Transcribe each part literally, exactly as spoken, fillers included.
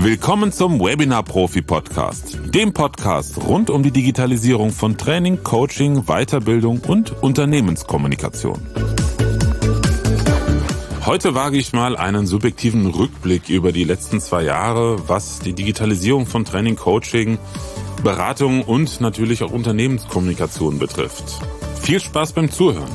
Willkommen zum Webinar-Profi-Podcast, dem Podcast rund um die Digitalisierung von Training, Coaching, Weiterbildung und Unternehmenskommunikation. Heute wage ich mal einen subjektiven Rückblick über die letzten zwei Jahre, was die Digitalisierung von Training, Coaching, Beratung und natürlich auch Unternehmenskommunikation betrifft. Viel Spaß beim Zuhören!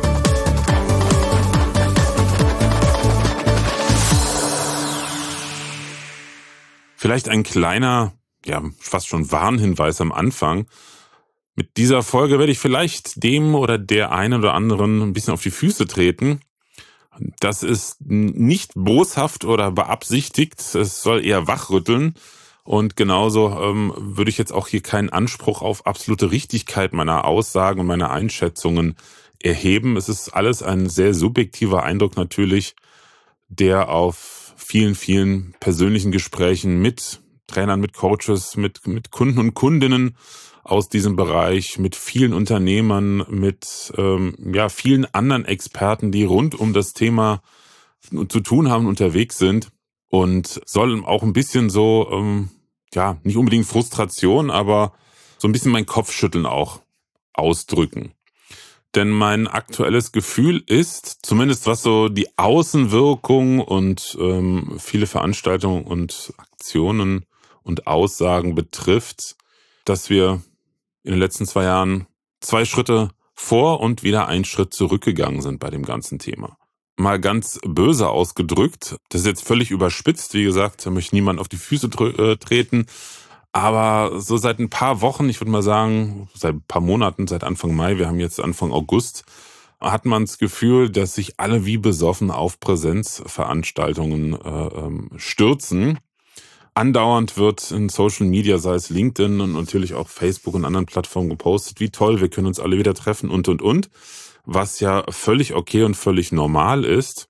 Vielleicht ein kleiner, ja, fast schon Warnhinweis am Anfang. Mit dieser Folge werde ich vielleicht dem oder der einen oder anderen ein bisschen auf die Füße treten. Das ist nicht boshaft oder beabsichtigt, es soll eher wachrütteln. Und genauso ähm, würde ich jetzt auch hier keinen Anspruch auf absolute Richtigkeit meiner Aussagen und meiner Einschätzungen erheben. Es ist alles ein sehr subjektiver Eindruck natürlich, der auf vielen, vielen persönlichen Gesprächen mit Trainern, mit Coaches, mit, mit Kunden und Kundinnen aus diesem Bereich, mit vielen Unternehmern, mit ähm, ja vielen anderen Experten, die rund um das Thema zu tun haben, unterwegs sind, und soll auch ein bisschen so, ähm, ja, nicht unbedingt Frustration, aber so ein bisschen mein Kopfschütteln auch ausdrücken. Denn mein aktuelles Gefühl ist, zumindest was so die Außenwirkung und ähm, viele Veranstaltungen und Aktionen und Aussagen betrifft, dass wir in den letzten zwei Jahren zwei Schritte vor und wieder einen Schritt zurückgegangen sind bei dem ganzen Thema. Mal ganz böse ausgedrückt, das ist jetzt völlig überspitzt, wie gesagt, da möchte niemand auf die Füße äh, treten, aber so seit ein paar Wochen, ich würde mal sagen, seit ein paar Monaten, seit Anfang Mai, wir haben jetzt Anfang August, hat man das Gefühl, dass sich alle wie besoffen auf Präsenzveranstaltungen äh, stürzen. Andauernd wird in Social Media, sei es LinkedIn und natürlich auch Facebook und anderen Plattformen gepostet, wie toll, wir können uns alle wieder treffen und, und, und. Was ja völlig okay und völlig normal ist.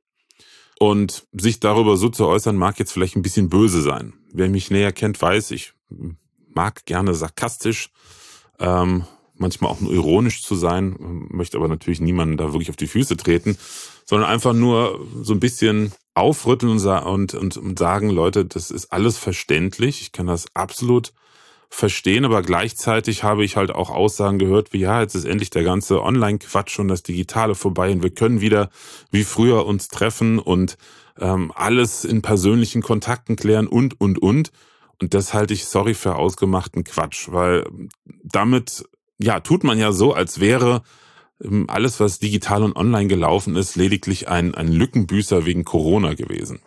Und sich darüber so zu äußern, mag jetzt vielleicht ein bisschen böse sein. Wer mich näher kennt, weiß, ich mag gerne sarkastisch, ähm, manchmal auch nur ironisch zu sein, möchte aber natürlich niemanden da wirklich auf die Füße treten, sondern einfach nur so ein bisschen aufrütteln und, und, und, und sagen, Leute, das ist alles verständlich, ich kann das absolut verstehen, aber gleichzeitig habe ich halt auch Aussagen gehört, wie ja, jetzt ist endlich der ganze Online-Quatsch und das Digitale vorbei und wir können wieder wie früher uns treffen und ähm, alles in persönlichen Kontakten klären und, und, und. Und das halte ich, sorry, für ausgemachten Quatsch, weil damit, ja, tut man ja so, als wäre ähm, alles, was digital und online gelaufen ist, lediglich ein, ein Lückenbüßer wegen Corona gewesen.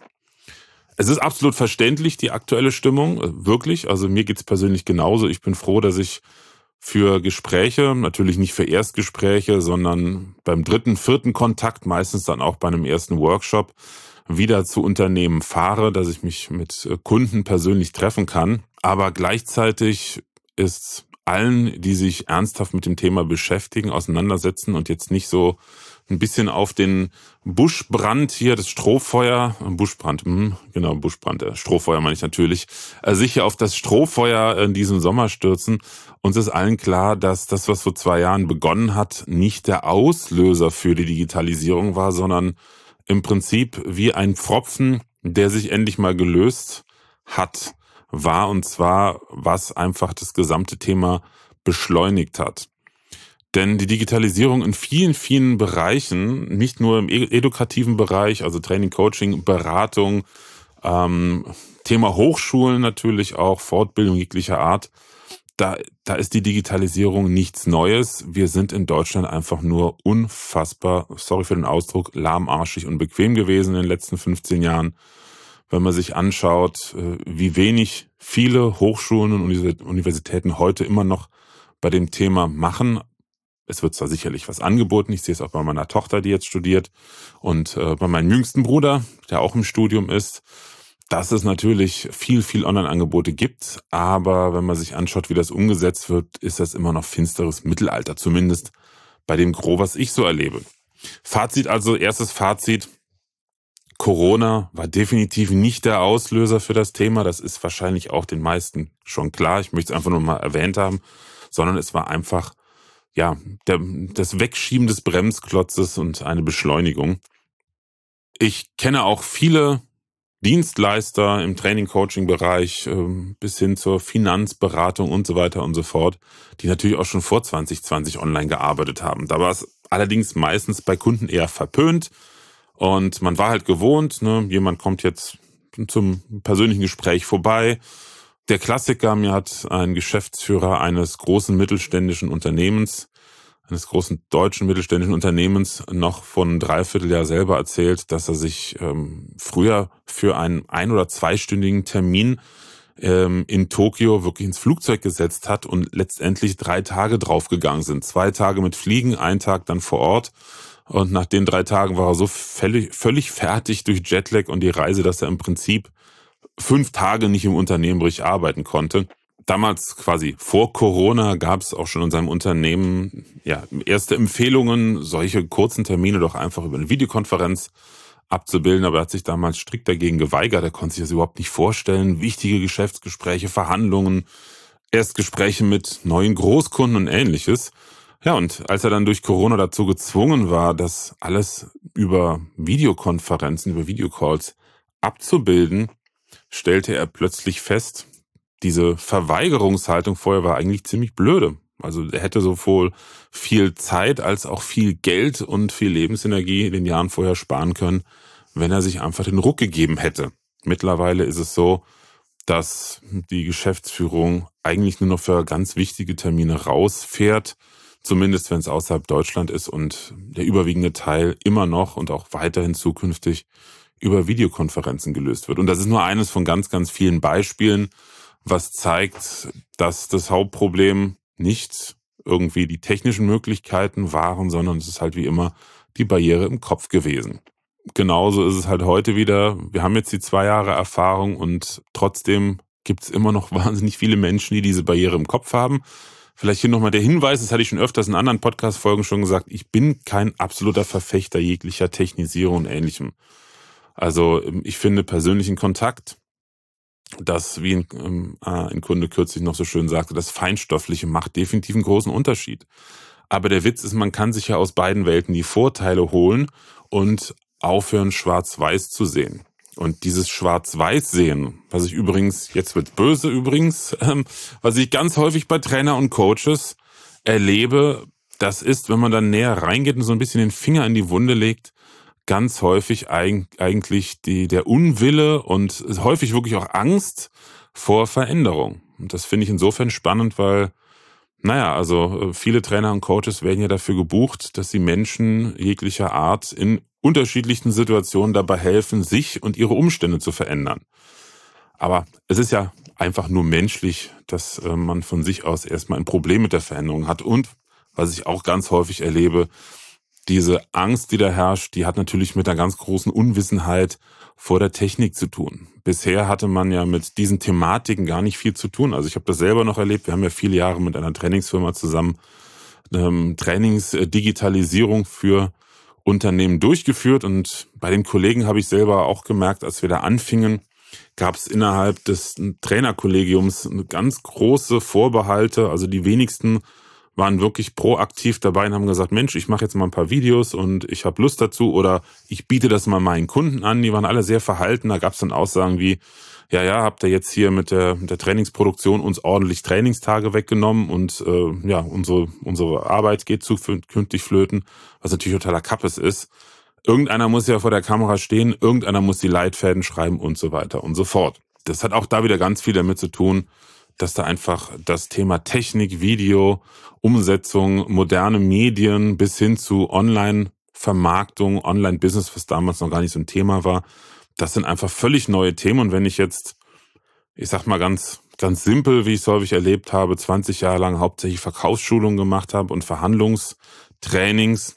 Es ist absolut verständlich, die aktuelle Stimmung, wirklich. Also mir geht's persönlich genauso. Ich bin froh, dass ich für Gespräche, natürlich nicht für Erstgespräche, sondern beim dritten, vierten Kontakt, meistens dann auch bei einem ersten Workshop, wieder zu Unternehmen fahre, dass ich mich mit Kunden persönlich treffen kann. Aber gleichzeitig ist allen, die sich ernsthaft mit dem Thema beschäftigen, auseinandersetzen und jetzt nicht so ein bisschen auf den Buschbrand hier, das Strohfeuer, Buschbrand, mh, genau, Buschbrand, äh, Strohfeuer meine ich natürlich, äh, sich hier auf das Strohfeuer in diesem Sommer stürzen. Uns ist allen klar, dass das, was vor zwei Jahren begonnen hat, nicht der Auslöser für die Digitalisierung war, sondern im Prinzip wie ein Pfropfen, der sich endlich mal gelöst hat, war, und zwar, was einfach das gesamte Thema beschleunigt hat. Denn die Digitalisierung in vielen, vielen Bereichen, nicht nur im edukativen Bereich, also Training, Coaching, Beratung, ähm, Thema Hochschulen natürlich auch, Fortbildung jeglicher Art, da, da ist die Digitalisierung nichts Neues. Wir sind in Deutschland einfach nur unfassbar, sorry für den Ausdruck, lahmarschig und bequem gewesen in den letzten fünfzehn Jahren. Wenn man sich anschaut, wie wenig viele Hochschulen und Universitäten heute immer noch bei dem Thema machen. Es wird zwar sicherlich was angeboten, ich sehe es auch bei meiner Tochter, die jetzt studiert, und äh, bei meinem jüngsten Bruder, der auch im Studium ist, dass es natürlich viel, viel Online-Angebote gibt, aber wenn man sich anschaut, wie das umgesetzt wird, ist das immer noch finsteres Mittelalter, zumindest bei dem Gros, was ich so erlebe. Fazit also, erstes Fazit, Corona war definitiv nicht der Auslöser für das Thema, das ist wahrscheinlich auch den meisten schon klar, ich möchte es einfach nur mal erwähnt haben, sondern es war einfach ja, der, das Wegschieben des Bremsklotzes und eine Beschleunigung. Ich kenne auch viele Dienstleister im Training-Coaching-Bereich ähm, bis hin zur Finanzberatung und so weiter und so fort, die natürlich auch schon vor zwanzig zwanzig online gearbeitet haben. Da war es allerdings meistens bei Kunden eher verpönt und man war halt gewohnt, ne, jemand kommt jetzt zum persönlichen Gespräch vorbei. Der Klassiker, mir hat ein Geschäftsführer eines großen mittelständischen Unternehmens, eines großen deutschen mittelständischen Unternehmens noch von einem Dreivierteljahr selber erzählt, dass er sich ähm, früher für einen ein- oder zweistündigen Termin ähm, in Tokio wirklich ins Flugzeug gesetzt hat und letztendlich drei Tage draufgegangen sind. Zwei Tage mit Fliegen, ein Tag dann vor Ort. Und nach den drei Tagen war er so völlig, völlig fertig durch Jetlag und die Reise, dass er im Prinzip fünf Tage nicht im Unternehmen richtig arbeiten konnte. Damals quasi vor Corona gab es auch schon in seinem Unternehmen ja erste Empfehlungen, solche kurzen Termine doch einfach über eine Videokonferenz abzubilden, aber er hat sich damals strikt dagegen geweigert. Er konnte sich das überhaupt nicht vorstellen. Wichtige Geschäftsgespräche, Verhandlungen, Erstgespräche mit neuen Großkunden und Ähnliches. Ja, und als er dann durch Corona dazu gezwungen war, das alles über Videokonferenzen, über Videocalls abzubilden, stellte er plötzlich fest, diese Verweigerungshaltung vorher war eigentlich ziemlich blöde. Also er hätte sowohl viel Zeit als auch viel Geld und viel Lebensenergie in den Jahren vorher sparen können, wenn er sich einfach den Ruck gegeben hätte. Mittlerweile ist es so, dass die Geschäftsführung eigentlich nur noch für ganz wichtige Termine rausfährt, zumindest wenn es außerhalb Deutschland ist und der überwiegende Teil immer noch und auch weiterhin zukünftig über Videokonferenzen gelöst wird. Und das ist nur eines von ganz, ganz vielen Beispielen, was zeigt, dass das Hauptproblem nicht irgendwie die technischen Möglichkeiten waren, sondern es ist halt wie immer die Barriere im Kopf gewesen. Genauso ist es halt heute wieder. Wir haben jetzt die zwei Jahre Erfahrung und trotzdem gibt es immer noch wahnsinnig viele Menschen, die diese Barriere im Kopf haben. Vielleicht hier nochmal der Hinweis, das hatte ich schon öfters in anderen Podcast-Folgen schon gesagt, ich bin kein absoluter Verfechter jeglicher Technisierung und Ähnlichem. Also ich finde persönlichen Kontakt, das, wie ein, ähm, ein Kunde kürzlich noch so schön sagte, das Feinstoffliche macht definitiv einen großen Unterschied. Aber der Witz ist, man kann sich ja aus beiden Welten die Vorteile holen und aufhören, schwarz-weiß zu sehen. Und dieses Schwarz-Weiß-Sehen, was ich übrigens, jetzt wird böse übrigens, ähm, was ich ganz häufig bei Trainer und Coaches erlebe, das ist, wenn man dann näher reingeht und so ein bisschen den Finger in die Wunde legt, ganz häufig eigentlich die, der Unwille und häufig wirklich auch Angst vor Veränderung. Und das finde ich insofern spannend, weil, naja, also viele Trainer und Coaches werden ja dafür gebucht, dass sie Menschen jeglicher Art in unterschiedlichsten Situationen dabei helfen, sich und ihre Umstände zu verändern. Aber es ist ja einfach nur menschlich, dass man von sich aus erstmal ein Problem mit der Veränderung hat. Und was ich auch ganz häufig erlebe, diese Angst, die da herrscht, die hat natürlich mit einer ganz großen Unwissenheit vor der Technik zu tun. Bisher hatte man ja mit diesen Thematiken gar nicht viel zu tun. Also ich habe das selber noch erlebt. Wir haben ja viele Jahre mit einer Trainingsfirma zusammen ähm, Trainingsdigitalisierung für Unternehmen durchgeführt. Und bei den Kollegen habe ich selber auch gemerkt, als wir da anfingen, gab es innerhalb des Trainerkollegiums eine ganz große Vorbehalte. Also die wenigsten waren wirklich proaktiv dabei und haben gesagt, Mensch, ich mache jetzt mal ein paar Videos und ich habe Lust dazu oder ich biete das mal meinen Kunden an. Die waren alle sehr verhalten. Da gab es dann Aussagen wie, ja, ja, habt ihr jetzt hier mit der, mit der Trainingsproduktion uns ordentlich Trainingstage weggenommen und äh, ja, unsere, unsere Arbeit geht zukünftig flöten, was natürlich totaler Kappes ist. Irgendeiner muss ja vor der Kamera stehen, irgendeiner muss die Leitfäden schreiben und so weiter und so fort. Das hat auch da wieder ganz viel damit zu tun, dass da einfach das Thema Technik, Video, Umsetzung, moderne Medien bis hin zu Online-Vermarktung, Online-Business, was damals noch gar nicht so ein Thema war, das sind einfach völlig neue Themen. Und wenn ich jetzt, ich sag mal ganz, ganz simpel, wie ich es häufig erlebt habe, zwanzig Jahre lang hauptsächlich Verkaufsschulungen gemacht habe und Verhandlungstrainings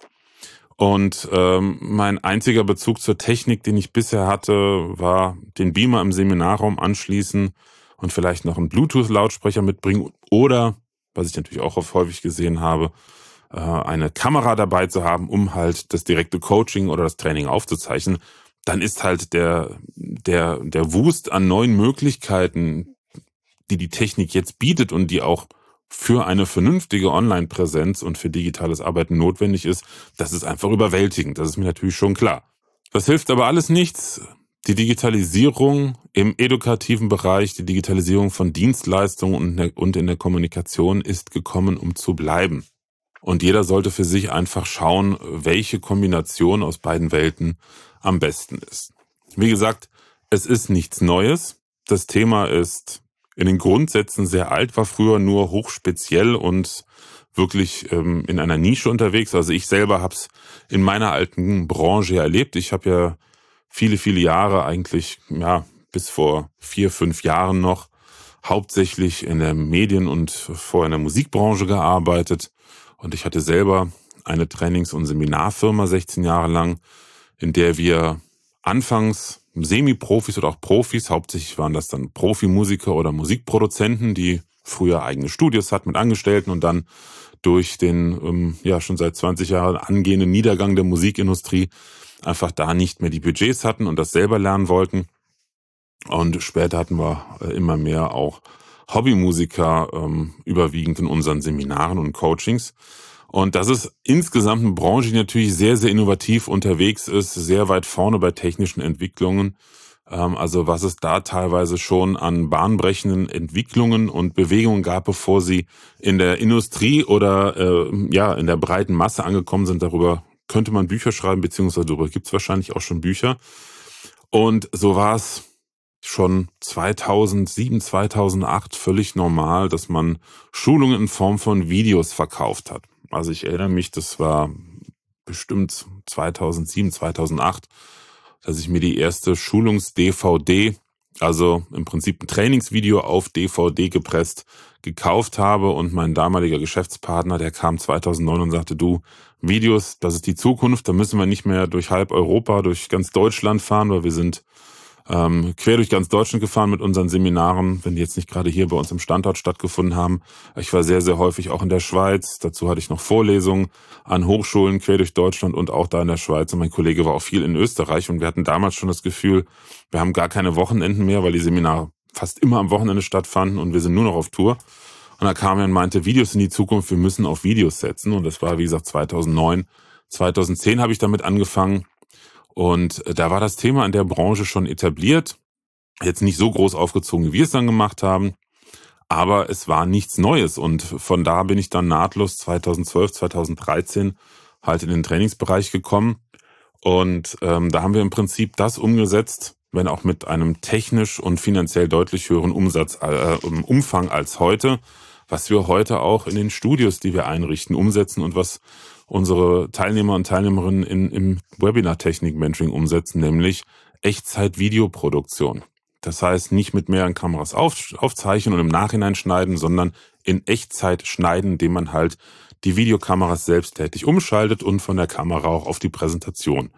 und ähm, mein einziger Bezug zur Technik, den ich bisher hatte, war den Beamer im Seminarraum anschließen und vielleicht noch einen Bluetooth-Lautsprecher mitbringen oder, was ich natürlich auch oft häufig gesehen habe, eine Kamera dabei zu haben, um halt das direkte Coaching oder das Training aufzuzeichnen. Dann ist halt der, der, der Wust an neuen Möglichkeiten, die die Technik jetzt bietet und die auch für eine vernünftige Online-Präsenz und für digitales Arbeiten notwendig ist, das ist einfach überwältigend. Das ist mir natürlich schon klar. Das hilft aber alles nichts. Die Digitalisierung im edukativen Bereich, die Digitalisierung von Dienstleistungen und in der Kommunikation ist gekommen, um zu bleiben. Und jeder sollte für sich einfach schauen, welche Kombination aus beiden Welten am besten ist. Wie gesagt, es ist nichts Neues. Das Thema ist in den Grundsätzen sehr alt, war früher nur hochspeziell und wirklich ähm, in einer Nische unterwegs. Also ich selber habe es in meiner alten Branche erlebt. Ich habe ja viele, viele Jahre eigentlich, ja, bis vor vier, fünf Jahren noch hauptsächlich in der Medien- und vorher in der Musikbranche gearbeitet. Und ich hatte selber eine Trainings- und Seminarfirma sechzehn Jahre lang, in der wir anfangs Semi-Profis oder auch Profis, hauptsächlich waren das dann Profimusiker oder Musikproduzenten, die früher eigene Studios hatten mit Angestellten und dann durch den ähm, ja schon seit zwanzig Jahren angehenden Niedergang der Musikindustrie einfach da nicht mehr die Budgets hatten und das selber lernen wollten. Und später hatten wir immer mehr auch Hobbymusiker, ähm, überwiegend in unseren Seminaren und Coachings. Und das ist insgesamt eine Branche, die natürlich sehr, sehr innovativ unterwegs ist, sehr weit vorne bei technischen Entwicklungen. Ähm, also was es da teilweise schon an bahnbrechenden Entwicklungen und Bewegungen gab, bevor sie in der Industrie oder äh, ja in der breiten Masse angekommen sind, darüber könnte man Bücher schreiben, beziehungsweise darüber gibt es wahrscheinlich auch schon Bücher. Und so war es schon zweitausendsieben, zweitausendacht völlig normal, dass man Schulungen in Form von Videos verkauft hat. Also ich erinnere mich, das war bestimmt zweitausendsieben, zweitausendacht, dass ich mir die erste Schulungs-D V D, also im Prinzip ein Trainingsvideo auf D V D gepresst, gekauft habe und mein damaliger Geschäftspartner, der kam zweitausendneun und sagte, du, Videos, das ist die Zukunft, da müssen wir nicht mehr durch halb Europa, durch ganz Deutschland fahren, weil wir sind ähm, quer durch ganz Deutschland gefahren mit unseren Seminaren, wenn die jetzt nicht gerade hier bei uns im Standort stattgefunden haben. Ich war sehr, sehr häufig auch in der Schweiz, dazu hatte ich noch Vorlesungen an Hochschulen quer durch Deutschland und auch da in der Schweiz und mein Kollege war auch viel in Österreich und wir hatten damals schon das Gefühl, wir haben gar keine Wochenenden mehr, weil die Seminare fast immer am Wochenende stattfanden und wir sind nur noch auf Tour. Und da kam er und meinte, Videos in die Zukunft, wir müssen auf Videos setzen. Und das war, wie gesagt, zweitausendneun. zweitausendzehn habe ich damit angefangen. Und da war das Thema in der Branche schon etabliert. Jetzt nicht so groß aufgezogen, wie wir es dann gemacht haben. Aber es war nichts Neues. Und von da bin ich dann nahtlos zweitausendzwölf, zweitausenddreizehn halt in den Trainingsbereich gekommen. Und ähm, da haben wir im Prinzip das umgesetzt, wenn auch mit einem technisch und finanziell deutlich höheren Umsatz, äh, Umfang als heute, was wir heute auch in den Studios, die wir einrichten, umsetzen und was unsere Teilnehmer und Teilnehmerinnen in, im Webinar-Technik-Mentoring umsetzen, nämlich Echtzeit-Videoproduktion. Das heißt, nicht mit mehreren Kameras auf, aufzeichnen und im Nachhinein schneiden, sondern in Echtzeit schneiden, indem man halt die Videokameras selbsttätig umschaltet und von der Kamera auch auf die Präsentation.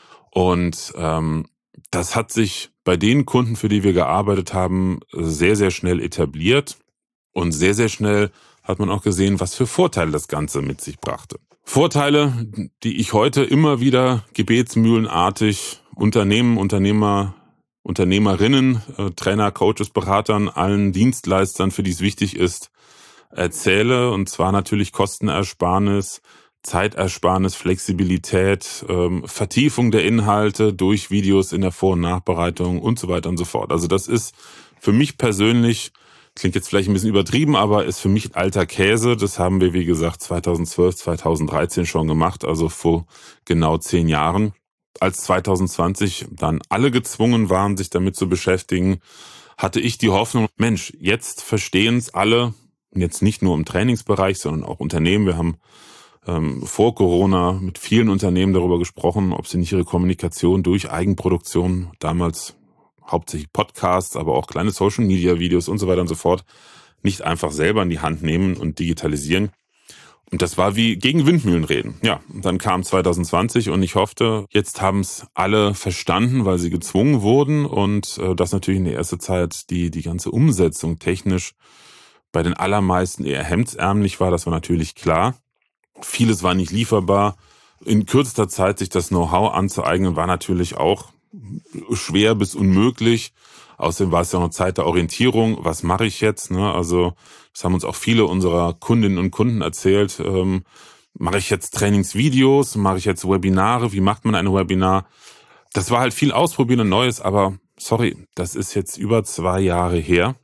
Und ähm, das hat sich bei den Kunden, für die wir gearbeitet haben, sehr, sehr schnell etabliert. Und sehr, sehr schnell hat man auch gesehen, was für Vorteile das Ganze mit sich brachte. Vorteile, die ich heute immer wieder gebetsmühlenartig Unternehmen, Unternehmer, Unternehmerinnen, äh, Trainer, Coaches, Beratern, allen Dienstleistern, für die es wichtig ist, erzähle. Und zwar natürlich Kostenersparnis, Zeitersparnis, Flexibilität, ähm, Vertiefung der Inhalte durch Videos in der Vor- und Nachbereitung und so weiter und so fort. Also das ist für mich persönlich, klingt jetzt vielleicht ein bisschen übertrieben, aber ist für mich alter Käse. Das haben wir, wie gesagt, zweitausendzwölf, zweitausenddreizehn schon gemacht, also vor genau zehn Jahren. Als zweitausendzwanzig dann alle gezwungen waren, sich damit zu beschäftigen, hatte ich die Hoffnung, Mensch, jetzt verstehen es alle, jetzt nicht nur im Trainingsbereich, sondern auch Unternehmen. Wir haben ähm, vor Corona mit vielen Unternehmen darüber gesprochen, ob sie nicht ihre Kommunikation durch Eigenproduktion, damals hauptsächlich Podcasts, aber auch kleine Social-Media-Videos und so weiter und so fort, nicht einfach selber in die Hand nehmen und digitalisieren. Und das war wie gegen Windmühlen reden. Ja, und dann kam zwanzig zwanzig und ich hoffte, jetzt haben es alle verstanden, weil sie gezwungen wurden und äh, das natürlich in der ersten Zeit die die ganze Umsetzung technisch bei den allermeisten eher hemdsärmlich war, das war natürlich klar. Vieles war nicht lieferbar. In kürzester Zeit sich das Know-how anzueignen, war natürlich auch schwer bis unmöglich. Außerdem war es ja noch Zeit der Orientierung. Was mache ich jetzt? Ne? Also das haben uns auch viele unserer Kundinnen und Kunden erzählt. Ähm, mache ich jetzt Trainingsvideos? Mache ich jetzt Webinare? Wie macht man ein Webinar? Das war halt viel Ausprobieren und Neues, aber sorry, das ist jetzt über zwei Jahre her.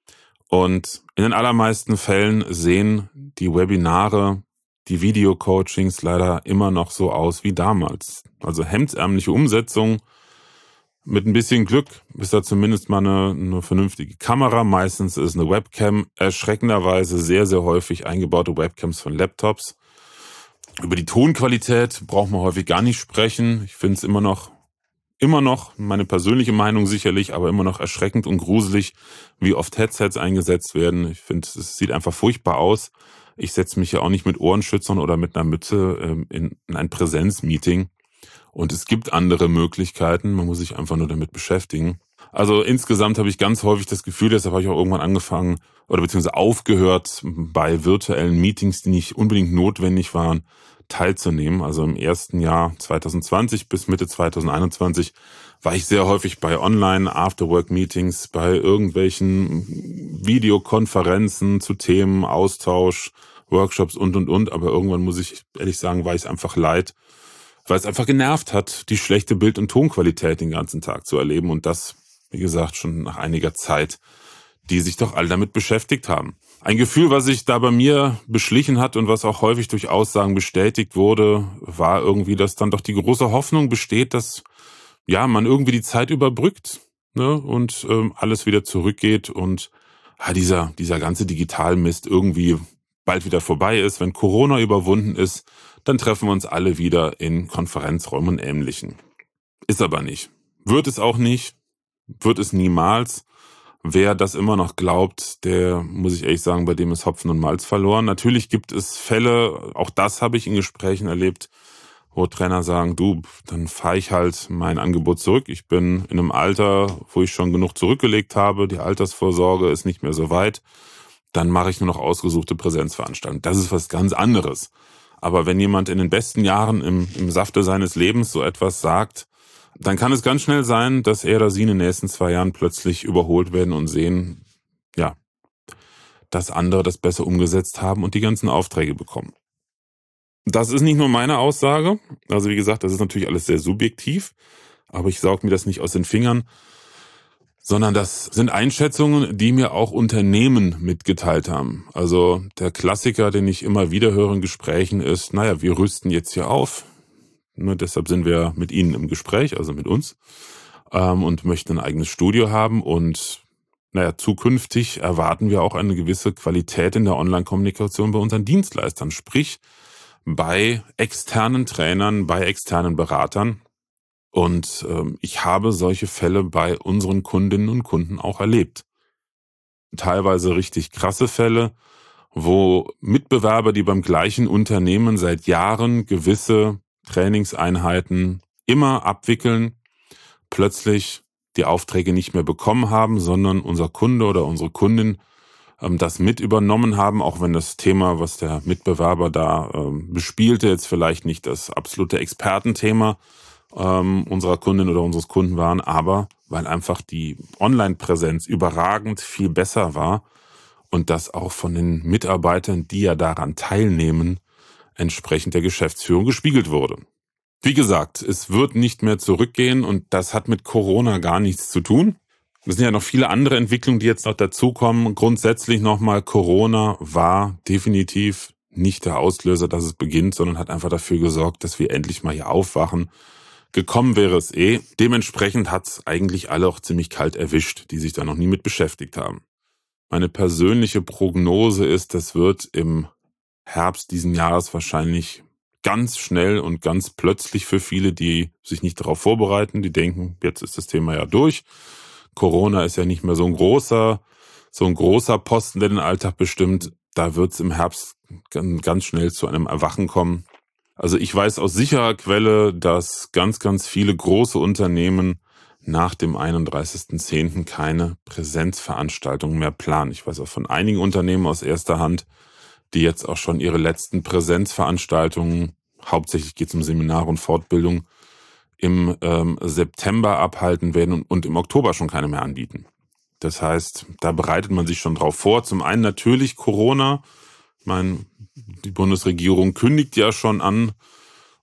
Und in den allermeisten Fällen sehen die Webinare, die Videocoachings leider immer noch so aus wie damals. Also hemdsärmliche Umsetzung. Mit ein bisschen Glück ist da zumindest mal eine, eine vernünftige Kamera. Meistens ist eine Webcam. Erschreckenderweise sehr, sehr häufig eingebaute Webcams von Laptops. Über die Tonqualität braucht man häufig gar nicht sprechen. Ich finde es immer noch Immer noch, meine persönliche Meinung sicherlich, aber immer noch erschreckend und gruselig, wie oft Headsets eingesetzt werden. Ich finde, es sieht einfach furchtbar aus. Ich setze mich ja auch nicht mit Ohrenschützern oder mit einer Mütze ähm, in, in ein Präsenzmeeting. Und es gibt andere Möglichkeiten, man muss sich einfach nur damit beschäftigen. Also insgesamt habe ich ganz häufig das Gefühl, deshalb habe ich auch irgendwann angefangen oder beziehungsweise aufgehört, bei virtuellen Meetings, die nicht unbedingt notwendig waren, teilzunehmen. Also im ersten Jahr zwanzig zwanzig bis Mitte zwanzig einundzwanzig war ich sehr häufig bei Online-Afterwork-Meetings, bei irgendwelchen Videokonferenzen zu Themen, Austausch, Workshops und, und, und. Aber irgendwann, muss ich ehrlich sagen, war ich es einfach leid, weil es einfach genervt hat, die schlechte Bild- und Tonqualität den ganzen Tag zu erleben. Und das, wie gesagt, schon nach einiger Zeit, die sich doch alle damit beschäftigt haben. Ein Gefühl, was sich da bei mir beschlichen hat und was auch häufig durch Aussagen bestätigt wurde, war irgendwie, dass dann doch die große Hoffnung besteht, dass ja man irgendwie die Zeit überbrückt, ne, und ähm, alles wieder zurückgeht und ja, dieser dieser ganze Digitalmist irgendwie bald wieder vorbei ist. Wenn Corona überwunden ist, dann treffen wir uns alle wieder in Konferenzräumen und Ähnlichem. Ist aber nicht. Wird es auch nicht. Wird es niemals. Wer das immer noch glaubt, der, muss ich ehrlich sagen, bei dem ist Hopfen und Malz verloren. Natürlich gibt es Fälle, auch das habe ich in Gesprächen erlebt, wo Trainer sagen, du, dann fahre ich halt mein Angebot zurück. Ich bin in einem Alter, wo ich schon genug zurückgelegt habe, die Altersvorsorge ist nicht mehr so weit. Dann mache ich nur noch ausgesuchte Präsenzveranstaltungen. Das ist was ganz anderes. Aber wenn jemand in den besten Jahren im, im Safte seines Lebens so etwas sagt, dann kann es ganz schnell sein, dass er oder sie in den nächsten zwei Jahren plötzlich überholt werden und sehen, ja, dass andere das besser umgesetzt haben und die ganzen Aufträge bekommen. Das ist nicht nur meine Aussage. Also wie gesagt, das ist natürlich alles sehr subjektiv, aber ich saug mir das nicht aus den Fingern, sondern das sind Einschätzungen, die mir auch Unternehmen mitgeteilt haben. Also der Klassiker, den ich immer wieder höre in Gesprächen ist, naja, wir rüsten jetzt hier auf. Ne, deshalb sind wir mit Ihnen im Gespräch, also mit uns, ähm, und möchten ein eigenes Studio haben. Und naja, zukünftig erwarten wir auch eine gewisse Qualität in der Online-Kommunikation bei unseren Dienstleistern, sprich bei externen Trainern, bei externen Beratern. Und ähm, ich habe solche Fälle bei unseren Kundinnen und Kunden auch erlebt. Teilweise richtig krasse Fälle, wo Mitbewerber, die beim gleichen Unternehmen seit Jahren gewisse Trainingseinheiten immer abwickeln, plötzlich die Aufträge nicht mehr bekommen haben, sondern unser Kunde oder unsere Kundin ähm, das mit übernommen haben, auch wenn das Thema, was der Mitbewerber da ähm, bespielte, jetzt vielleicht nicht das absolute Expertenthema ähm, unserer Kundin oder unseres Kunden waren, aber weil einfach die Online-Präsenz überragend viel besser war und das auch von den Mitarbeitern, die ja daran teilnehmen, entsprechend der Geschäftsführung gespiegelt wurde. Wie gesagt, es wird nicht mehr zurückgehen und das hat mit Corona gar nichts zu tun. Es sind ja noch viele andere Entwicklungen, die jetzt noch dazukommen. Grundsätzlich nochmal, Corona war definitiv nicht der Auslöser, dass es beginnt, sondern hat einfach dafür gesorgt, dass wir endlich mal hier aufwachen. Gekommen wäre es eh. Dementsprechend hat es eigentlich alle auch ziemlich kalt erwischt, die sich da noch nie mit beschäftigt haben. Meine persönliche Prognose ist, das wird im Herbst diesen Jahres wahrscheinlich ganz schnell und ganz plötzlich für viele, die sich nicht darauf vorbereiten, die denken, jetzt ist das Thema ja durch. Corona ist ja nicht mehr so ein großer, so ein großer Posten, der den Alltag bestimmt. Da wird es im Herbst ganz schnell zu einem Erwachen kommen. Also ich weiß aus sicherer Quelle, dass ganz, ganz viele große Unternehmen nach dem einunddreißigsten zehnten keine Präsenzveranstaltungen mehr planen. Ich weiß auch von einigen Unternehmen aus erster Hand, die jetzt auch schon ihre letzten Präsenzveranstaltungen, hauptsächlich geht es um Seminare und Fortbildung, im ähm, September abhalten werden und, und im Oktober schon keine mehr anbieten. Das heißt, da bereitet man sich schon drauf vor. Zum einen natürlich Corona. Ich meine, die Bundesregierung kündigt ja schon an,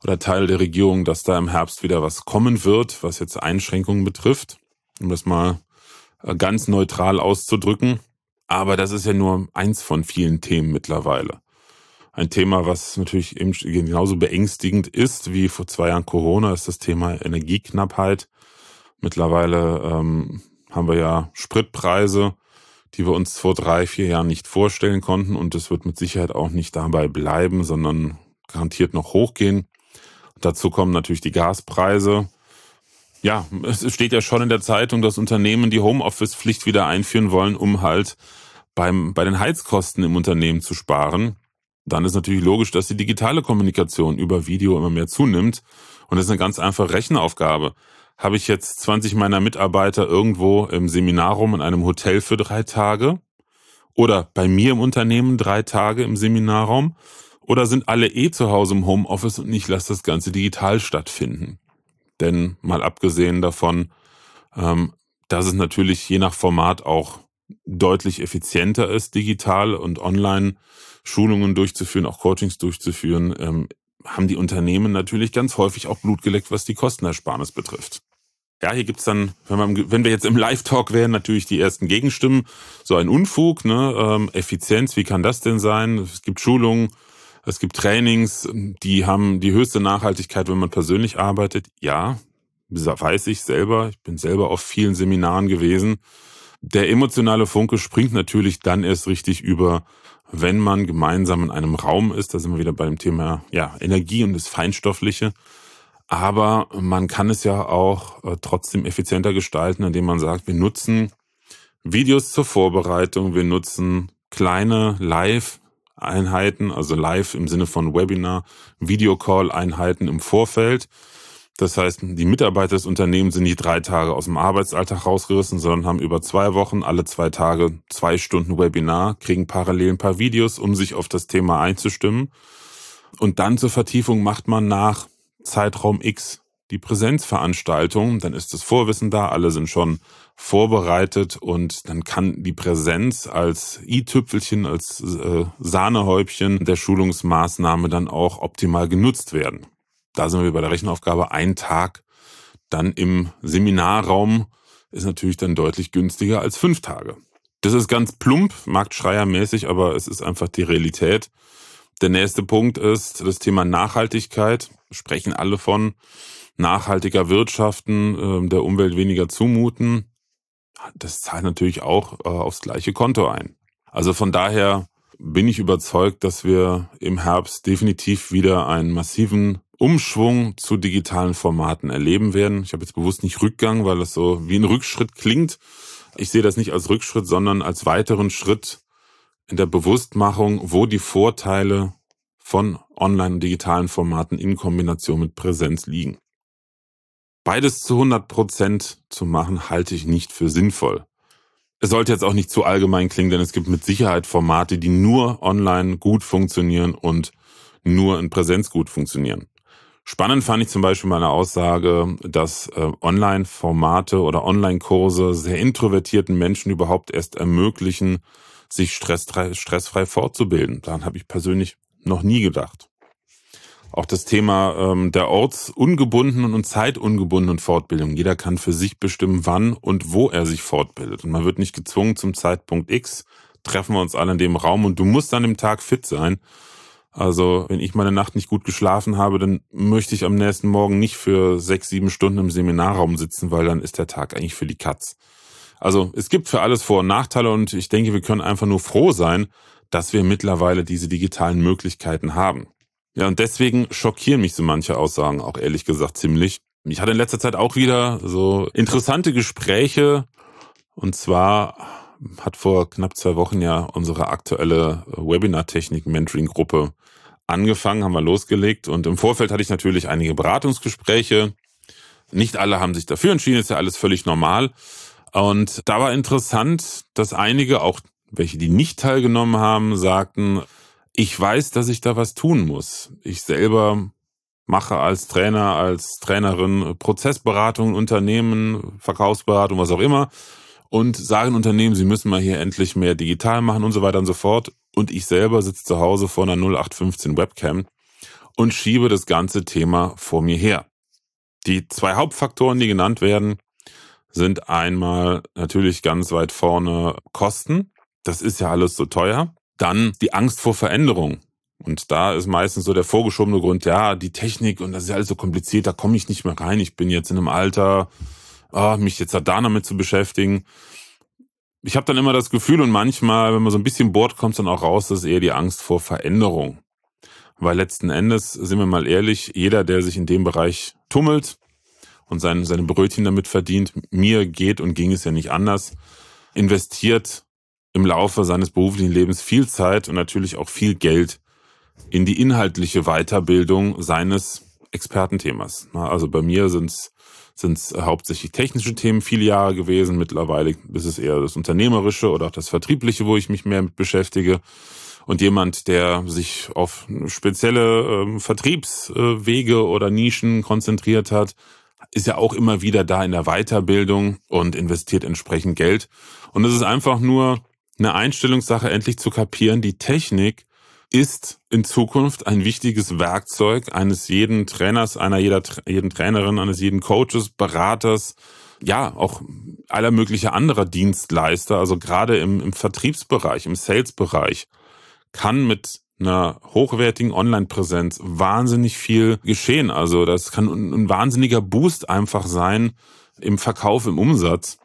oder Teile der Regierung, dass da im Herbst wieder was kommen wird, was jetzt Einschränkungen betrifft, um das mal ganz neutral auszudrücken. Aber das ist ja nur eins von vielen Themen mittlerweile. Ein Thema, was natürlich eben genauso beängstigend ist wie vor zwei Jahren Corona, ist das Thema Energieknappheit. Mittlerweile ähm, haben wir ja Spritpreise, die wir uns vor drei, vier Jahren nicht vorstellen konnten. Und es wird mit Sicherheit auch nicht dabei bleiben, sondern garantiert noch hochgehen. Dazu kommen natürlich die Gaspreise. Ja, es steht ja schon in der Zeitung, dass Unternehmen die Homeoffice-Pflicht wieder einführen wollen, um halt beim, bei den Heizkosten im Unternehmen zu sparen. Dann ist natürlich logisch, dass die digitale Kommunikation über Video immer mehr zunimmt. Und das ist eine ganz einfache Rechenaufgabe. Habe ich jetzt zwanzig meiner Mitarbeiter irgendwo im Seminarraum in einem Hotel für drei Tage? Oder bei mir im Unternehmen drei Tage im Seminarraum? Oder sind alle eh zu Hause im Homeoffice und ich lasse das Ganze digital stattfinden? Denn mal abgesehen davon, ähm, dass es natürlich je nach Format auch deutlich effizienter ist, digital und online Schulungen durchzuführen, auch Coachings durchzuführen, ähm, haben die Unternehmen natürlich ganz häufig auch Blut geleckt, was die Kostenersparnis betrifft. Ja, hier gibt's dann, wenn, man, wenn wir jetzt im Live-Talk wären, natürlich die ersten Gegenstimmen. So ein Unfug, ne? Ähm, Effizienz, wie kann das denn sein? Es gibt Schulungen, es gibt Trainings, die haben die höchste Nachhaltigkeit, wenn man persönlich arbeitet. Ja, weiß ich selber. Ich bin selber auf vielen Seminaren gewesen. Der emotionale Funke springt natürlich dann erst richtig über, wenn man gemeinsam in einem Raum ist. Da sind wir wieder beim Thema ja, Energie und das Feinstoffliche. Aber man kann es ja auch äh, trotzdem effizienter gestalten, indem man sagt, wir nutzen Videos zur Vorbereitung, wir nutzen kleine Live-Einheiten, also live im Sinne von Webinar, Videocall-Einheiten im Vorfeld. Das heißt, die Mitarbeiter des Unternehmens sind nicht drei Tage aus dem Arbeitsalltag rausgerissen, sondern haben über zwei Wochen, alle zwei Tage, zwei Stunden Webinar, kriegen parallel ein paar Videos, um sich auf das Thema einzustimmen. Und dann zur Vertiefung macht man nach Zeitraum X die Präsenzveranstaltung. Dann ist das Vorwissen da, alle sind schon vorbereitet und dann kann die Präsenz als i-Tüpfelchen, als äh, Sahnehäubchen der Schulungsmaßnahme dann auch optimal genutzt werden. Da sind wir bei der Rechenaufgabe, ein Tag dann im Seminarraum ist natürlich dann deutlich günstiger als fünf Tage. Das ist ganz plump, marktschreiermäßig, aber es ist einfach die Realität. Der nächste Punkt ist das Thema Nachhaltigkeit. Sprechen alle von nachhaltiger Wirtschaften, der Umwelt weniger zumuten. Das zahlt natürlich auch aufs gleiche Konto ein. Also von daher bin ich überzeugt, dass wir im Herbst definitiv wieder einen massiven Umschwung zu digitalen Formaten erleben werden. Ich habe jetzt bewusst nicht Rückgang, weil das so wie ein Rückschritt klingt. Ich sehe das nicht als Rückschritt, sondern als weiteren Schritt in der Bewusstmachung, wo die Vorteile von online- und digitalen Formaten in Kombination mit Präsenz liegen. Beides zu hundert Prozent zu machen, halte ich nicht für sinnvoll. Es sollte jetzt auch nicht zu allgemein klingen, denn es gibt mit Sicherheit Formate, die nur online gut funktionieren und nur in Präsenz gut funktionieren. Spannend fand ich zum Beispiel meine Aussage, dass äh, Online-Formate oder Online-Kurse sehr introvertierten Menschen überhaupt erst ermöglichen, sich stressfrei, stressfrei fortzubilden. Daran habe ich persönlich noch nie gedacht. Auch das Thema ähm, der ortsungebundenen und zeitungebundenen Fortbildung. Jeder kann für sich bestimmen, wann und wo er sich fortbildet. Und man wird nicht gezwungen, zum Zeitpunkt X treffen wir uns alle in dem Raum und du musst an dem Tag fit sein. Also wenn ich meine Nacht nicht gut geschlafen habe, dann möchte ich am nächsten Morgen nicht für sechs, sieben Stunden im Seminarraum sitzen, weil dann ist der Tag eigentlich für die Katz. Also es gibt für alles Vor- und Nachteile und ich denke, wir können einfach nur froh sein, dass wir mittlerweile diese digitalen Möglichkeiten haben. Ja, und deswegen schockieren mich so manche Aussagen auch ehrlich gesagt ziemlich. Ich hatte in letzter Zeit auch wieder so interessante Gespräche und zwar hat vor knapp zwei Wochen ja unsere aktuelle Webinar-Technik-Mentoring-Gruppe angefangen, haben wir losgelegt und im Vorfeld hatte ich natürlich einige Beratungsgespräche. Nicht alle haben sich dafür entschieden, ist ja alles völlig normal. Und da war interessant, dass einige, auch welche, die nicht teilgenommen haben, sagten, ich weiß, dass ich da was tun muss. Ich selber mache als Trainer, als Trainerin Prozessberatung in Unternehmen, Verkaufsberatung, was auch immer und sagen Unternehmen, sie müssen mal hier endlich mehr digital machen und so weiter und so fort. Und ich selber sitze zu Hause vor einer null acht fünfzehn Webcam und schiebe das ganze Thema vor mir her. Die zwei Hauptfaktoren, die genannt werden, sind einmal natürlich ganz weit vorne Kosten. Das ist ja alles so teuer. Dann die Angst vor Veränderung. Und da ist meistens so der vorgeschobene Grund, ja, die Technik und das ist ja alles so kompliziert, da komme ich nicht mehr rein. Ich bin jetzt in einem Alter, oh, mich jetzt da damit zu beschäftigen. Ich habe dann immer das Gefühl und manchmal, wenn man so ein bisschen bohrt, kommt es dann auch raus, das ist eher die Angst vor Veränderung. Weil letzten Endes, sind wir mal ehrlich, jeder, der sich in dem Bereich tummelt und sein, seine Brötchen damit verdient, mir geht und ging es ja nicht anders, investiert im Laufe seines beruflichen Lebens viel Zeit und natürlich auch viel Geld in die inhaltliche Weiterbildung seines Expertenthemas. Also bei mir sind es sind es hauptsächlich technische Themen viele Jahre gewesen. Mittlerweile ist es eher das Unternehmerische oder auch das Vertriebliche, wo ich mich mehr mit beschäftige. Und jemand, der sich auf spezielle ähm, Vertriebswege oder Nischen konzentriert hat, ist ja auch immer wieder da in der Weiterbildung und investiert entsprechend Geld. Und es ist einfach nur eine Einstellungssache, endlich zu kapieren, die Technik ist in Zukunft ein wichtiges Werkzeug eines jeden Trainers, einer jeder, jeden Trainerin, eines jeden Coaches, Beraters, ja, auch aller möglicher anderer Dienstleister, also gerade im, im Vertriebsbereich, im Salesbereich, kann mit einer hochwertigen Online-Präsenz wahnsinnig viel geschehen. Also das kann ein wahnsinniger Boost einfach sein im Verkauf, im Umsatz,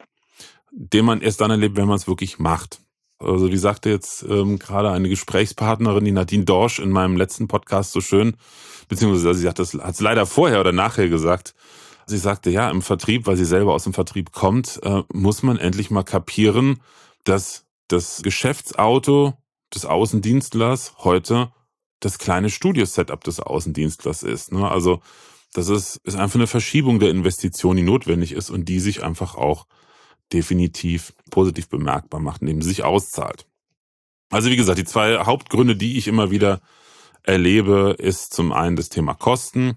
den man erst dann erlebt, wenn man es wirklich macht. Also wie sagte jetzt ähm, gerade eine Gesprächspartnerin, die Nadine Dorsch, in meinem letzten Podcast so schön, beziehungsweise sie hat das hat es leider vorher oder nachher gesagt. Sie sagte, ja, im Vertrieb, weil sie selber aus dem Vertrieb kommt, äh, muss man endlich mal kapieren, dass das Geschäftsauto des Außendienstlers heute das kleine Studio-Setup des Außendienstlers ist. Ne? Also das ist, ist einfach eine Verschiebung der Investition, die notwendig ist und die sich einfach auch definitiv positiv bemerkbar macht, indem sie sich auszahlt. Also wie gesagt, die zwei Hauptgründe, die ich immer wieder erlebe, ist zum einen das Thema Kosten.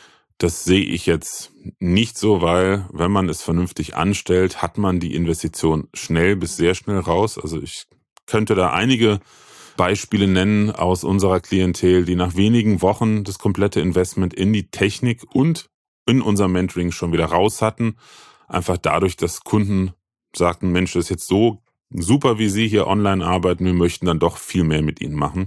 Das sehe ich jetzt nicht so, weil wenn man es vernünftig anstellt, hat man die Investition schnell bis sehr schnell raus. Also ich könnte da einige Beispiele nennen aus unserer Klientel, die nach wenigen Wochen das komplette Investment in die Technik und in unser Mentoring schon wieder raus hatten. Einfach dadurch, dass Kunden sagten, Mensch, das ist jetzt so super, wie Sie hier online arbeiten, wir möchten dann doch viel mehr mit Ihnen machen.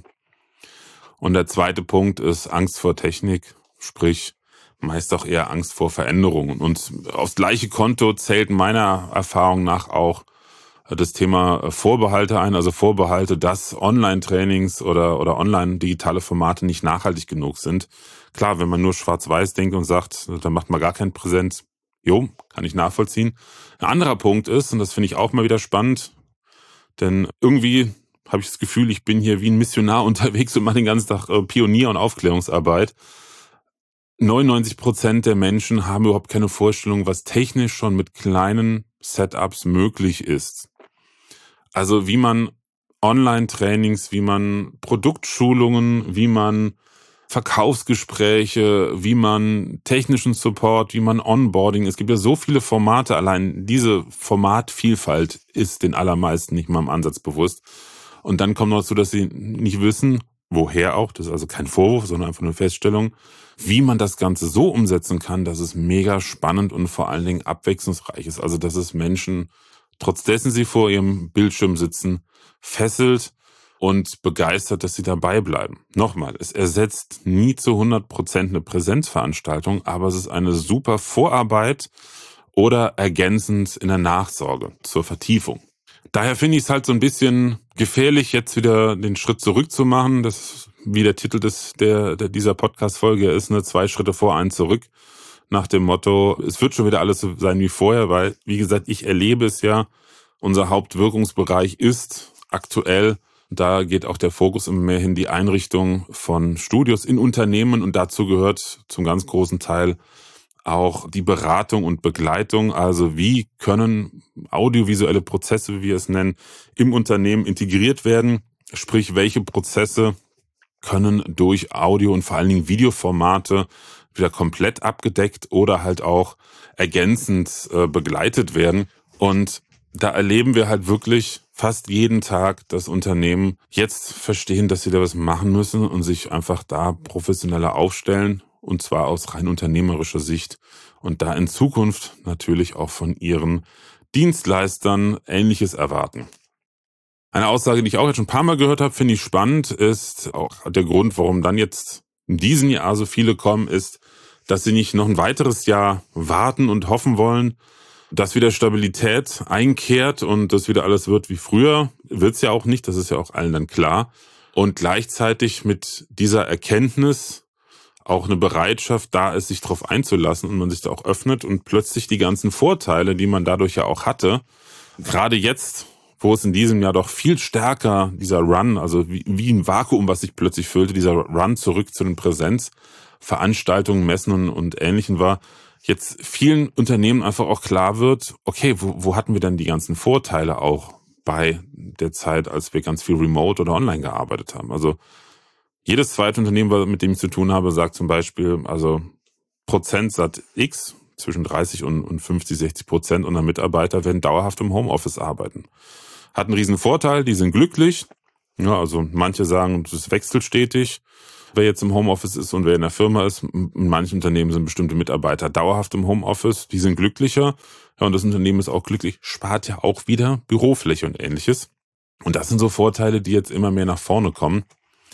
Und der zweite Punkt ist Angst vor Technik, sprich meist auch eher Angst vor Veränderungen. Und aufs gleiche Konto zählt meiner Erfahrung nach auch das Thema Vorbehalte ein, also Vorbehalte, dass Online-Trainings oder, oder online-digitale Formate nicht nachhaltig genug sind. Klar, wenn man nur schwarz-weiß denkt und sagt, dann macht man gar kein Präsenz, jo, kann ich nachvollziehen. Ein anderer Punkt ist, und das finde ich auch mal wieder spannend, denn irgendwie habe ich das Gefühl, ich bin hier wie ein Missionar unterwegs und mache den ganzen Tag Pionier- und Aufklärungsarbeit. neunundneunzig Prozent der Menschen haben überhaupt keine Vorstellung, was technisch schon mit kleinen Setups möglich ist. Also wie man Online-Trainings, wie man Produktschulungen, wie man Verkaufsgespräche, wie man technischen Support, wie man Onboarding. Es gibt ja so viele Formate. Allein diese Formatvielfalt ist den allermeisten nicht mal im Ansatz bewusst. Und dann kommt noch dazu, dass sie nicht wissen, woher auch, das ist also kein Vorwurf, sondern einfach eine Feststellung, wie man das Ganze so umsetzen kann, dass es mega spannend und vor allen Dingen abwechslungsreich ist. Also dass es Menschen, trotz dessen sie vor ihrem Bildschirm sitzen, fesselt und begeistert, dass sie dabei bleiben. Nochmal, es ersetzt nie zu hundert Prozent eine Präsenzveranstaltung, aber es ist eine super Vorarbeit oder ergänzend in der Nachsorge zur Vertiefung. Daher finde ich es halt so ein bisschen gefährlich, jetzt wieder den Schritt zurück zu machen. Das, wie der Titel des, der, der dieser Podcast-Folge ist, ne, zwei Schritte vor, ein zurück. Nach dem Motto, es wird schon wieder alles so sein wie vorher, weil, wie gesagt, ich erlebe es ja, unser Hauptwirkungsbereich ist aktuell, da geht auch der Fokus immer mehr hin, die Einrichtung von Studios in Unternehmen und dazu gehört zum ganz großen Teil auch die Beratung und Begleitung, also wie können audiovisuelle Prozesse, wie wir es nennen, im Unternehmen integriert werden, sprich welche Prozesse können durch Audio- und vor allen Dingen Videoformate wieder komplett abgedeckt oder halt auch ergänzend äh, begleitet werden. Und da erleben wir halt wirklich fast jeden Tag, dass Unternehmen jetzt verstehen, dass sie da was machen müssen und sich einfach da professioneller aufstellen, und zwar aus rein unternehmerischer Sicht, und da in Zukunft natürlich auch von ihren Dienstleistern Ähnliches erwarten. Eine Aussage, die ich auch jetzt schon ein paar Mal gehört habe, finde ich spannend, ist auch der Grund, warum dann jetzt in diesem Jahr so viele kommen, ist, dass sie nicht noch ein weiteres Jahr warten und hoffen wollen, dass wieder Stabilität einkehrt und dass wieder alles wird wie früher. Wird's ja auch nicht, das ist ja auch allen dann klar. Und gleichzeitig mit dieser Erkenntnis auch eine Bereitschaft da ist, sich darauf einzulassen und man sich da auch öffnet und plötzlich die ganzen Vorteile, die man dadurch ja auch hatte, gerade jetzt, wo es in diesem Jahr doch viel stärker dieser Run, also wie, wie ein Vakuum, was sich plötzlich füllte, dieser Run zurück zu den Präsenzveranstaltungen, Messen und, und Ähnlichem war, jetzt vielen Unternehmen einfach auch klar wird, okay, wo, wo hatten wir denn die ganzen Vorteile auch bei der Zeit, als wir ganz viel remote oder online gearbeitet haben. Also jedes zweite Unternehmen, mit dem ich zu tun habe, sagt zum Beispiel, also Prozentsatz X, zwischen dreißig und fünfzig, sechzig Prozent unserer Mitarbeiter werden dauerhaft im Homeoffice arbeiten. Hat einen riesen Vorteil, die sind glücklich. Ja, also manche sagen, das wechselt stetig, wer jetzt im Homeoffice ist und wer in der Firma ist. In manchen Unternehmen sind bestimmte Mitarbeiter dauerhaft im Homeoffice, die sind glücklicher. Ja, und das Unternehmen ist auch glücklich, spart ja auch wieder Bürofläche und Ähnliches. Und das sind so Vorteile, die jetzt immer mehr nach vorne kommen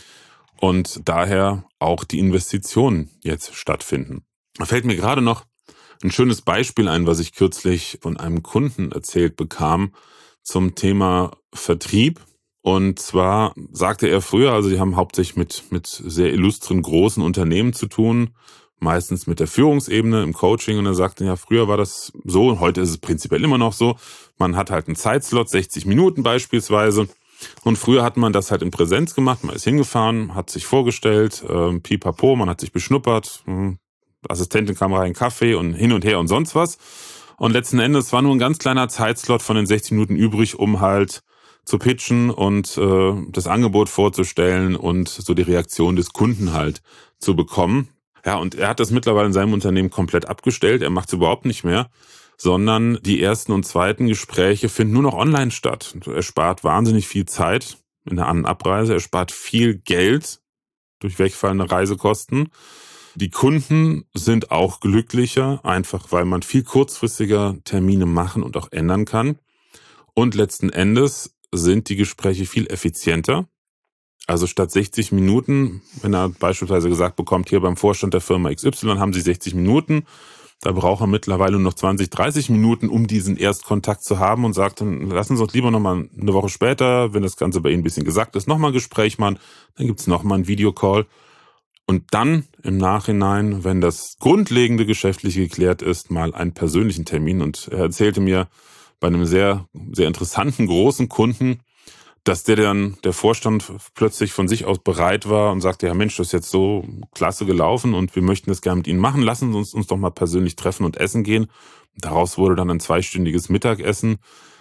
und daher auch die Investitionen jetzt stattfinden. Da fällt mir gerade noch ein schönes Beispiel ein, was ich kürzlich von einem Kunden erzählt bekam zum Thema Vertrieb. Und zwar sagte er früher, also die haben hauptsächlich mit, mit sehr illustren großen Unternehmen zu tun, meistens mit der Führungsebene im Coaching. Und er sagte, ja, früher war das so, und heute ist es prinzipiell immer noch so. Man hat halt einen Zeitslot, sechzig Minuten beispielsweise. Und früher hat man das halt in Präsenz gemacht. Man ist hingefahren, hat sich vorgestellt, äh, pipapo, man hat sich beschnuppert, mh, Assistentin kam rein, Kaffee und hin und her und sonst was. Und letzten Endes war nur ein ganz kleiner Zeitslot von den sechzig Minuten übrig, um halt zu pitchen und äh, das Angebot vorzustellen und so die Reaktion des Kunden halt zu bekommen. Ja, und er hat das mittlerweile in seinem Unternehmen komplett abgestellt. Er macht es überhaupt nicht mehr, sondern die ersten und zweiten Gespräche finden nur noch online statt. Er spart wahnsinnig viel Zeit in der An- und Abreise. Er spart viel Geld durch wegfallende Reisekosten. Die Kunden sind auch glücklicher, einfach weil man viel kurzfristiger Termine machen und auch ändern kann. Und letzten Endes sind die Gespräche viel effizienter. Also statt sechzig Minuten, wenn er beispielsweise gesagt bekommt, hier beim Vorstand der Firma X Y haben Sie sechzig Minuten, da braucht er mittlerweile nur noch zwanzig, dreißig Minuten, um diesen Erstkontakt zu haben und sagt, dann lassen Sie uns lieber nochmal eine Woche später, wenn das Ganze bei Ihnen ein bisschen gesagt ist, nochmal ein Gespräch machen, dann gibt's nochmal einen Videocall. Und dann im Nachhinein, wenn das grundlegende Geschäftliche geklärt ist, mal einen persönlichen Termin. Und er erzählte mir bei einem sehr, sehr interessanten großen Kunden, dass der dann, der Vorstand plötzlich von sich aus bereit war und sagte, ja Mensch, das ist jetzt so klasse gelaufen und wir möchten das gerne mit Ihnen machen. Lassen Sie uns, uns doch mal persönlich treffen und essen gehen. Daraus wurde dann ein zweistündiges Mittagessen,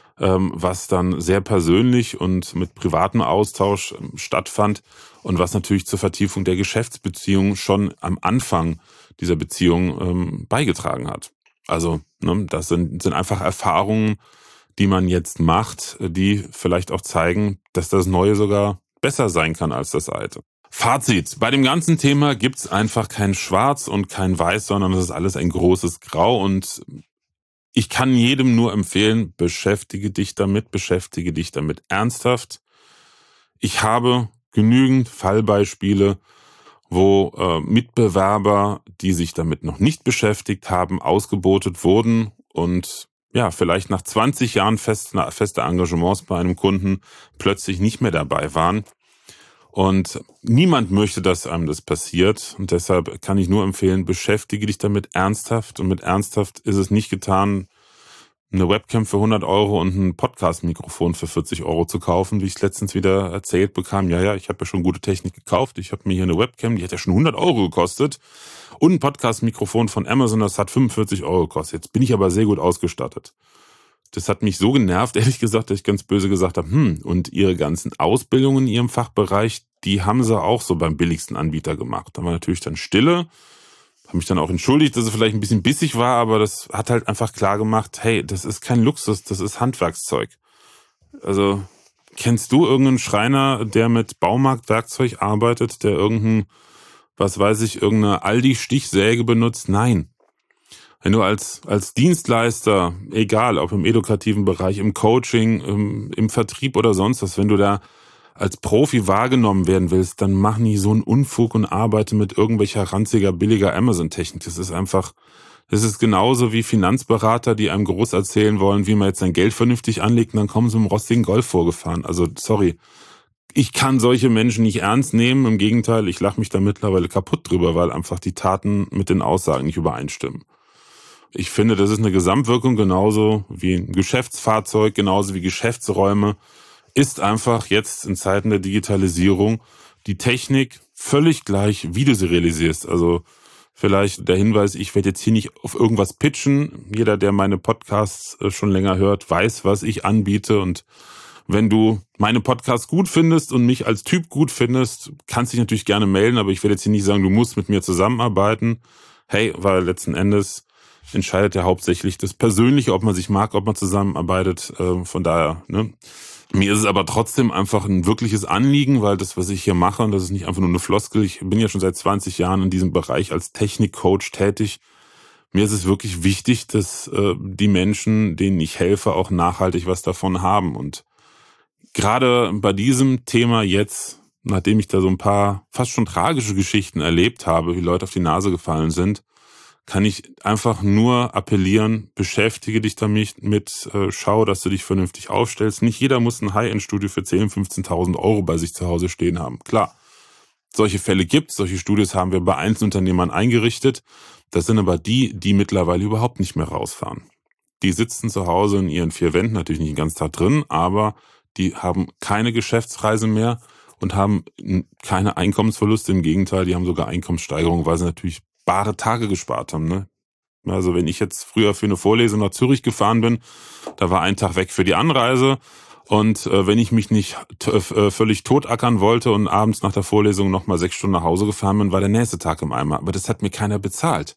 was dann sehr persönlich und mit privatem Austausch stattfand und was natürlich zur Vertiefung der Geschäftsbeziehung schon am Anfang dieser Beziehung ähm, beigetragen hat. Also ne, das sind, sind einfach Erfahrungen, die man jetzt macht, die vielleicht auch zeigen, dass das Neue sogar besser sein kann als das Alte. Fazit: Bei dem ganzen Thema gibt's einfach kein Schwarz und kein Weiß, sondern es ist alles ein großes Grau und ich kann jedem nur empfehlen, beschäftige dich damit, beschäftige dich damit ernsthaft. Ich habe genügend Fallbeispiele, wo äh, Mitbewerber, die sich damit noch nicht beschäftigt haben, ausgebotet wurden und ja, vielleicht nach zwanzig Jahren fest, fester Engagements bei einem Kunden plötzlich nicht mehr dabei waren. Und niemand möchte, dass einem das passiert. Und deshalb kann ich nur empfehlen, beschäftige dich damit ernsthaft. Und mit ernsthaft ist es nicht getan, eine Webcam für hundert Euro und ein Podcast-Mikrofon für vierzig Euro zu kaufen, wie ich es letztens wieder erzählt bekam. Ja, ja, ich habe ja schon gute Technik gekauft. Ich habe mir hier eine Webcam, die hat ja schon hundert Euro gekostet. Und ein Podcast-Mikrofon von Amazon, das hat fünfundvierzig Euro gekostet. Jetzt bin ich aber sehr gut ausgestattet. Das hat mich so genervt, ehrlich gesagt, dass ich ganz böse gesagt habe, hm, und ihre ganzen Ausbildungen in ihrem Fachbereich, die haben sie auch so beim billigsten Anbieter gemacht. Da war natürlich dann Stille, Habe mich dann auch entschuldigt, dass es vielleicht ein bisschen bissig war, aber das hat halt einfach klar gemacht, hey, das ist kein Luxus, das ist Handwerkszeug. Also, kennst du irgendeinen Schreiner, der mit Baumarktwerkzeug arbeitet, der irgendein, was weiß ich, irgendeine Aldi-Stichsäge benutzt? Nein. Wenn du als, als Dienstleister, egal, ob im edukativen Bereich, im Coaching, im, im Vertrieb oder sonst was, wenn du da als Profi wahrgenommen werden willst, dann mach nie so einen Unfug und arbeite mit irgendwelcher ranziger, billiger Amazon-Technik. Das ist einfach, das ist genauso wie Finanzberater, die einem groß erzählen wollen, wie man jetzt sein Geld vernünftig anlegt, und dann kommen sie mit dem rostigen Golf vorgefahren. Also, sorry. Ich kann solche Menschen nicht ernst nehmen. Im Gegenteil, ich lache mich da mittlerweile kaputt drüber, weil einfach die Taten mit den Aussagen nicht übereinstimmen. Ich finde, das ist eine Gesamtwirkung, genauso wie ein Geschäftsfahrzeug, genauso wie Geschäftsräume, ist einfach jetzt in Zeiten der Digitalisierung die Technik völlig gleich, wie du sie realisierst. Also vielleicht der Hinweis, ich werde jetzt hier nicht auf irgendwas pitchen. Jeder, der meine Podcasts schon länger hört, weiß, was ich anbiete. Und wenn du meine Podcasts gut findest und mich als Typ gut findest, kannst dich natürlich gerne melden, aber ich werde jetzt hier nicht sagen, du musst mit mir zusammenarbeiten. Hey, weil letzten Endes entscheidet ja hauptsächlich das Persönliche, ob man sich mag, ob man zusammenarbeitet. Von daher, ne? Mir ist es aber trotzdem einfach ein wirkliches Anliegen, weil das, was ich hier mache, und das ist nicht einfach nur eine Floskel, ich bin ja schon seit zwanzig Jahren in diesem Bereich als Technikcoach tätig. Mir ist es wirklich wichtig, dass äh, die Menschen, denen ich helfe, auch nachhaltig was davon haben. Und gerade bei diesem Thema jetzt, nachdem ich da so ein paar fast schon tragische Geschichten erlebt habe, wie Leute auf die Nase gefallen sind, kann ich einfach nur appellieren, beschäftige dich damit, mit, äh, schau, dass du dich vernünftig aufstellst. Nicht jeder muss ein High-End-Studio für zehntausend, fünfzehntausend Euro bei sich zu Hause stehen haben. Klar, solche Fälle gibt's, solche Studios haben wir bei Einzelunternehmern eingerichtet. Das sind aber die, die mittlerweile überhaupt nicht mehr rausfahren. Die sitzen zu Hause in ihren vier Wänden, natürlich nicht den ganzen Tag drin, aber die haben keine Geschäftsreise mehr und haben keine Einkommensverluste. Im Gegenteil, die haben sogar Einkommenssteigerungen, weil sie natürlich bare Tage gespart haben, ne? Also wenn ich jetzt früher für eine Vorlesung nach Zürich gefahren bin, da war ein Tag weg für die Anreise, und äh, wenn ich mich nicht t- äh, völlig totackern wollte und abends nach der Vorlesung nochmal sechs Stunden nach Hause gefahren bin, war der nächste Tag im Eimer. Aber das hat mir keiner bezahlt.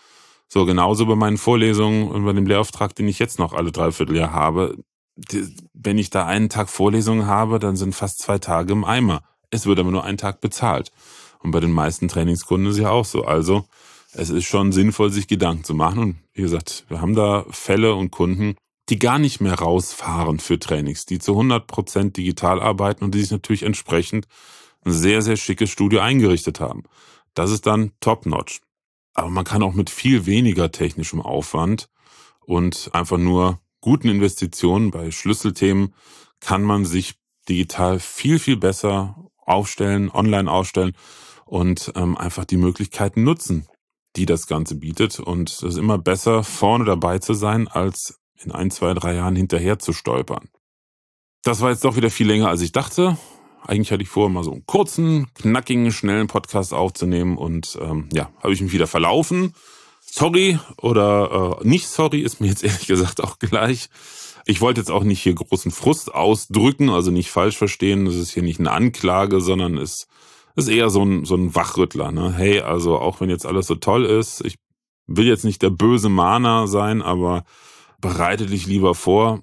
So, genauso bei meinen Vorlesungen und bei dem Lehrauftrag, den ich jetzt noch alle Dreivierteljahr habe. Die, wenn ich da einen Tag Vorlesungen habe, dann sind fast zwei Tage im Eimer. Es wird aber nur ein Tag bezahlt. Und bei den meisten Trainingskunden ist es ja auch so. Also es ist schon sinnvoll, sich Gedanken zu machen. Und wie gesagt, wir haben da Fälle und Kunden, die gar nicht mehr rausfahren für Trainings, die zu hundert Prozent digital arbeiten und die sich natürlich entsprechend ein sehr, sehr schickes Studio eingerichtet haben. Das ist dann top-notch. Aber man kann auch mit viel weniger technischem Aufwand und einfach nur guten Investitionen bei Schlüsselthemen kann man sich digital viel, viel besser aufstellen, online aufstellen und ähm, einfach die Möglichkeiten nutzen, die das Ganze bietet. Und es ist immer besser, vorne dabei zu sein, als in ein, zwei, drei Jahren hinterher zu stolpern. Das war jetzt doch wieder viel länger, als ich dachte. Eigentlich hatte ich vor, mal so einen kurzen, knackigen, schnellen Podcast aufzunehmen und ähm, ja, habe ich mich wieder verlaufen. Sorry oder äh, nicht sorry, ist mir jetzt ehrlich gesagt auch gleich. Ich wollte jetzt auch nicht hier großen Frust ausdrücken, also nicht falsch verstehen, das ist hier nicht eine Anklage, sondern es ist eher so ein, so ein Wachrüttler. Ne? Hey, also auch wenn jetzt alles so toll ist, ich will jetzt nicht der böse Mahner sein, aber bereite dich lieber vor,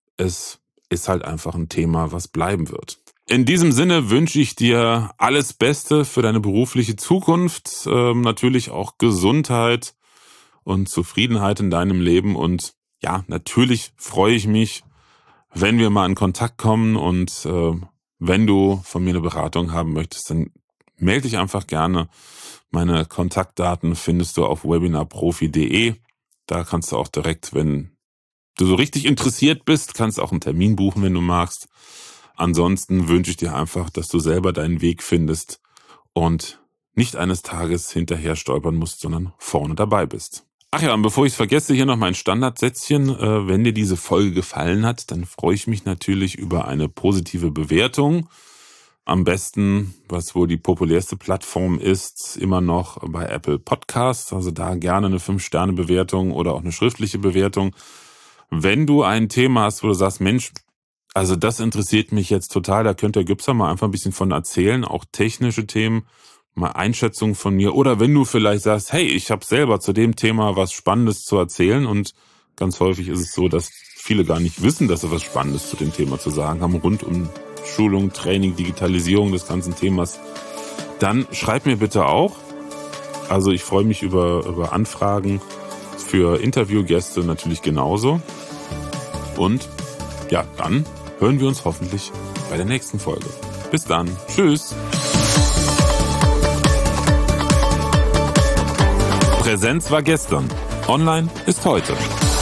es ist halt einfach ein Thema, was bleiben wird. In diesem Sinne wünsche ich dir alles Beste für deine berufliche Zukunft, ähm, natürlich auch Gesundheit und Zufriedenheit in deinem Leben. Und ja, natürlich freue ich mich, wenn wir mal in Kontakt kommen, und äh, wenn du von mir eine Beratung haben möchtest, dann melde dich einfach gerne. Meine Kontaktdaten findest du auf webinarprofi punkt de. Da kannst du auch direkt, wenn du so richtig interessiert bist, kannst auch einen Termin buchen, wenn du magst. Ansonsten wünsche ich dir einfach, dass du selber deinen Weg findest und nicht eines Tages hinterher stolpern musst, sondern vorne dabei bist. Ach ja, und bevor ich es vergesse, hier noch mein Standardsätzchen. Äh, wenn dir diese Folge gefallen hat, dann freue ich mich natürlich über eine positive Bewertung. Am besten, was wohl die populärste Plattform ist, immer noch bei Apple Podcasts. Also da gerne eine fünf Sterne Bewertung oder auch eine schriftliche Bewertung. Wenn du ein Thema hast, wo du sagst, Mensch, also das interessiert mich jetzt total, da könnte der Gübser mal einfach ein bisschen von erzählen, auch technische Themen, mal Einschätzungen von mir. Oder wenn du vielleicht sagst, hey, ich habe selber zu dem Thema was Spannendes zu erzählen. Und ganz häufig ist es so, dass viele gar nicht wissen, dass sie was Spannendes zu dem Thema zu sagen haben, rund um Schulung, Training, Digitalisierung des ganzen Themas. Dann schreib mir bitte auch. Also ich freue mich über, über Anfragen für Interviewgäste natürlich genauso. Und ja, dann hören wir uns hoffentlich bei der nächsten Folge. Bis dann. Tschüss. Präsenz war gestern. Online ist heute.